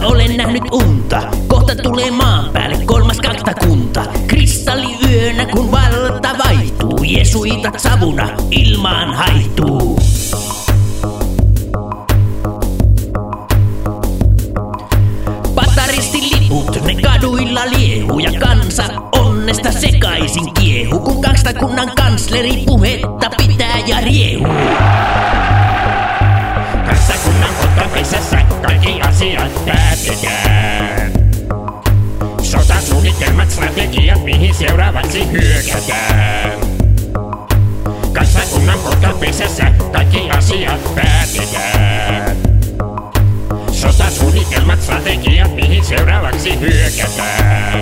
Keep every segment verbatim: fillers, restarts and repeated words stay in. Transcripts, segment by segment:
olen nähnyt unta. Kohta tulee maan päälle kolmas kaktakunta. Kristalliyönä kun valta vaihtuu, jesuitat savuna ilmaan haihtuu. Pataristiliput ne kaduilla liehu ja kansa onnesta sekaisin kiehu, kun kakstakunnan kansleri puhetta pitää ja riehu. Kakstakunnan kottapesässä kaikki asiat päätetään. Sotasuunnitelmat, strategiat, mihin seuraavaksi hyökätään. Kakstakunnan kottapesässä kaikki asiat päätetään. Sotasuunnitelmat, strategiat, mihin seuraavaksi hyökätään.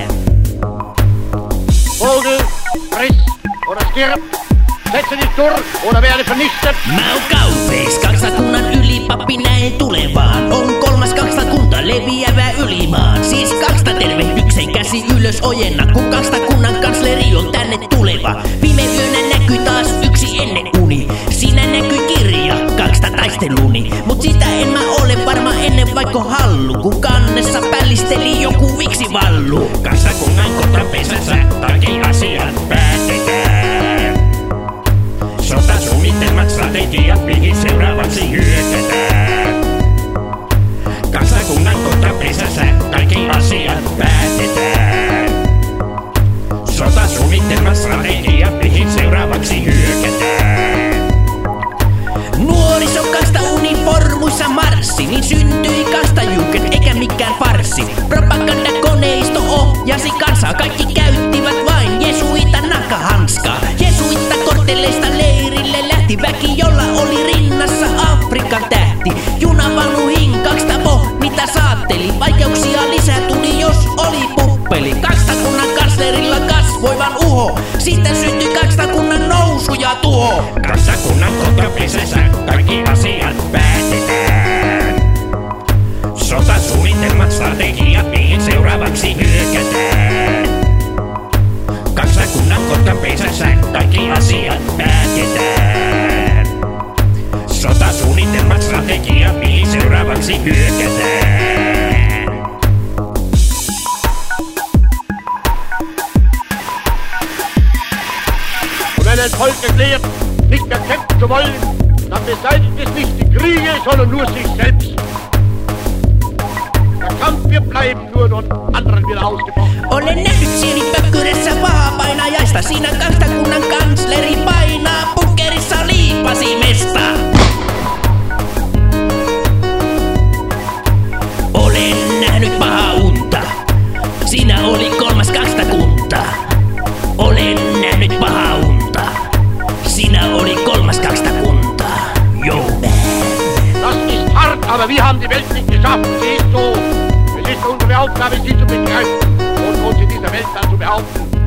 Vogel, friss oder stirb. Setze dich durch oder werde vernichtet. Mä oon kaupeis, kakstakunnan ylipappi näin tulevaan. On kolmas kakstakunta leviävä ylimaan. Siis kaksta tervehdyksen käsi ylös ojenna, kun kakstakunnan kansleri on tänne tuleva. Viime yönä näkyi taas yksi ennen uni. Siinä näkyi kirja, kaksta taisteluni. Mut sitä en mä ole varma ennen vaikka hallu, kun kannessa pällisteli joku viksi vallu. Kakstakunnan kottapesässä kaikki asiat päätetään. Sotasuunnitelmat, strategiat, mihin seuraavaksi hyökätään. Kakstakunnan kottapesässä kaikki asiat päätetään. Sotasuunnitelmat, strategiat, mihin seuraavaksi hyökätään. Nuoriso kaksta uniformuissa marssi, niin syntyi kakstajuuket eikä mikään farssi. Propagandakoneisto ohjasi kansaa, kaikki käyttivät vain jesuita nahkahanskaa. Jesuitta kortteleista leirille lähti väki, jolla oli rinnassa Afrikan tähti. Junavaunu hinkaksta po, mitä saatteli, vaikeuksia lisää tuli jos oli puppeli. Kakstakunnan kanslerilla kasvoivan uho, siitä syntyi kakstakunnan nousu ja tuho. Kakstakunnan kottapesässä kaikki asiat päätetään. Sotasuunnitelmat, strategiat, mihin seuraavaksi hyökätään. Kakstakunnan kottapesässä kaikki asiat päätetään. Sotasuunnitelmat, strategiat, mihin seuraavaksi hyökätään. Und wenn ein Volk erklärt, nicht mehr kämpfen zu wollen, dann beseitigt es nicht die Kriege, sondern nur sich selbst. Der Kampf wird bleiben, nur von anderen wieder ausgefochten. Olen nähnyt sienipökkyrässä vahapainajaista, siinä kakstakunnan kansleri painaa pukkerissa liipasimesta. Olen nähnyt pahaa unta, siinä oli kolmas kakstakunta. Olen nähnyt pahaa unta, siinä oli kolmas kakstakunta. Yo man. Das ist hart, aber wir haben die Welt nicht geschafft. Sie ist so. Es ist unsere Aufgabe, sie zu begreifen und uns in dieser Welt dann zu behaupten.